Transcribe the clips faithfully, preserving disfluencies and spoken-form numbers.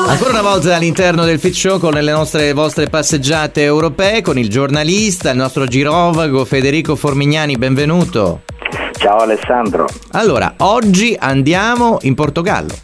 Ancora una volta all'interno del Fit Show con le nostre vostre passeggiate europee con il giornalista, il nostro girovago Federico Formignani, benvenuto. Ciao Alessandro. Allora, oggi andiamo in Portogallo.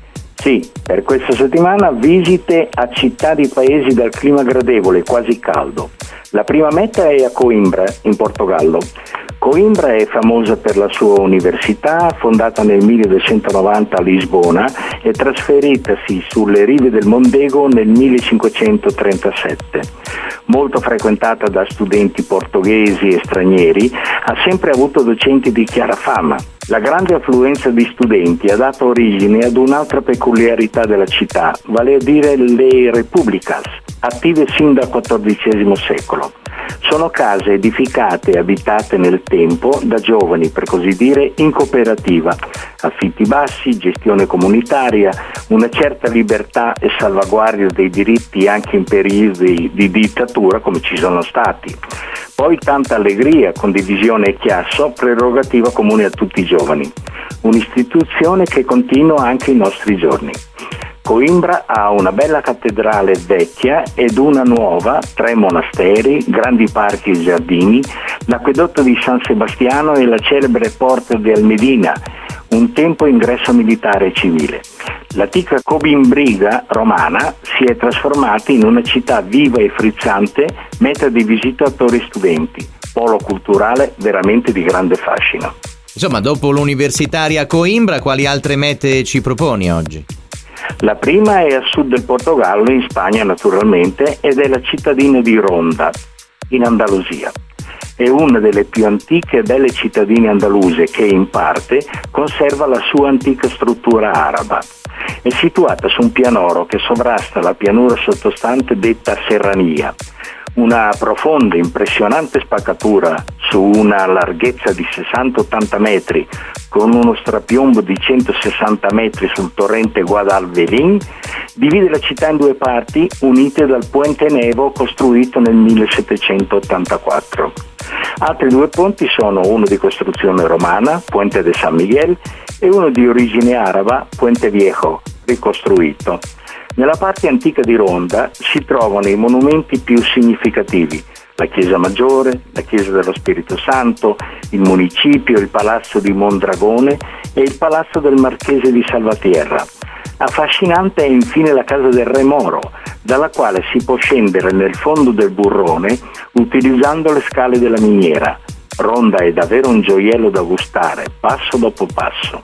Sì, per questa settimana visite a città di paesi dal clima gradevole, quasi caldo. La prima meta è a Coimbra, in Portogallo. Coimbra è famosa per la sua università, fondata nel milleduecentonovanta a Lisbona e trasferitasi sulle rive del Mondego nel millecinquecentotrentasette. Molto frequentata da studenti portoghesi e stranieri, ha sempre avuto docenti di chiara fama. La grande affluenza di studenti ha dato origine ad un'altra peculiarità della città, vale a dire le Repúblicas, attive sin dal quattordicesimo secolo. Sono case edificate e abitate nel tempo da giovani, per così dire, in cooperativa, affitti bassi, gestione comunitaria, una certa libertà e salvaguardia dei diritti anche in periodi di dittatura come ci sono stati. Poi tanta allegria, condivisione e chiasso, prerogativa comune a tutti i giovani. Un'istituzione che continua anche ai nostri giorni. Coimbra ha una bella cattedrale vecchia ed una nuova, tre monasteri, grandi parchi e giardini, l'acquedotto di San Sebastiano e la celebre Porta de Almedina, un tempo ingresso militare e civile. L'antica Cobimbriga romana si è trasformata in una città viva e frizzante, meta di visitatori studenti, polo culturale veramente di grande fascino. Insomma, dopo l'universitaria a Coimbra, quali altre mete ci proponi oggi? La prima è a sud del Portogallo, in Spagna naturalmente, ed è la cittadina di Ronda, in Andalusia. È una delle più antiche e belle cittadine andaluse che, in parte, conserva la sua antica struttura araba. È situata su un pianoro che sovrasta la pianura sottostante detta Serrania. Una profonda, impressionante spaccatura su una larghezza di sessanta ottanta metri, con uno strapiombo di centosessanta metri sul torrente Guadalquivir, divide la città in due parti unite dal Puente Nevo costruito nel millesettecentottantaquattro. Altri due ponti sono uno di costruzione romana, Puente de San Miguel, e uno di origine araba, Puente Viejo, ricostruito. Nella parte antica di Ronda si trovano i monumenti più significativi: la Chiesa Maggiore, la Chiesa dello Spirito Santo, il municipio, il Palazzo di Mondragone e il Palazzo del Marchese di Salvatierra. Affascinante è infine la Casa del Re Moro, dalla quale si può scendere nel fondo del burrone utilizzando le scale della miniera. Ronda è davvero un gioiello da gustare, passo dopo passo.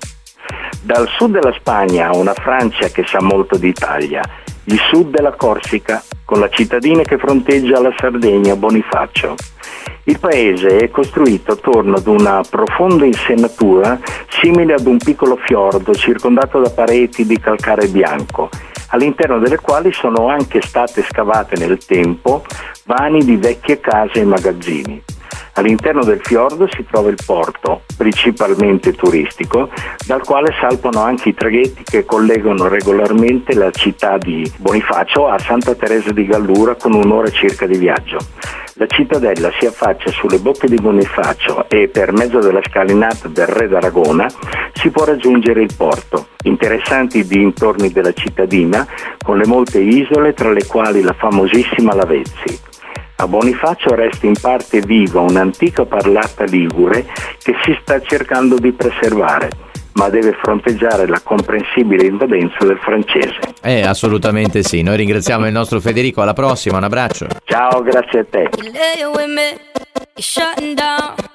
Dal sud della Spagna a una Francia che sa molto d'Italia, il sud della Corsica, con la cittadina che fronteggia la Sardegna, Bonifacio. Il paese è costruito attorno ad una profonda insenatura simile ad un piccolo fiordo circondato da pareti di calcare bianco, all'interno delle quali sono anche state scavate nel tempo vani di vecchie case e magazzini. All'interno del fiordo si trova il porto, principalmente turistico, dal quale salpano anche i traghetti che collegano regolarmente la città di Bonifacio a Santa Teresa di Gallura con un'ora circa di viaggio. La cittadella si affaccia sulle bocche di Bonifacio e per mezzo della scalinata del Re d'Aragona si può raggiungere il porto. Interessanti i dintorni della cittadina con le molte isole, tra le quali la famosissima Lavezzi. A Bonifacio resta in parte viva un'antica parlata ligure che si sta cercando di preservare, ma deve fronteggiare la comprensibile invadenza del francese. Eh, assolutamente sì. Noi ringraziamo il nostro Federico, alla prossima, un abbraccio. Ciao, grazie a te.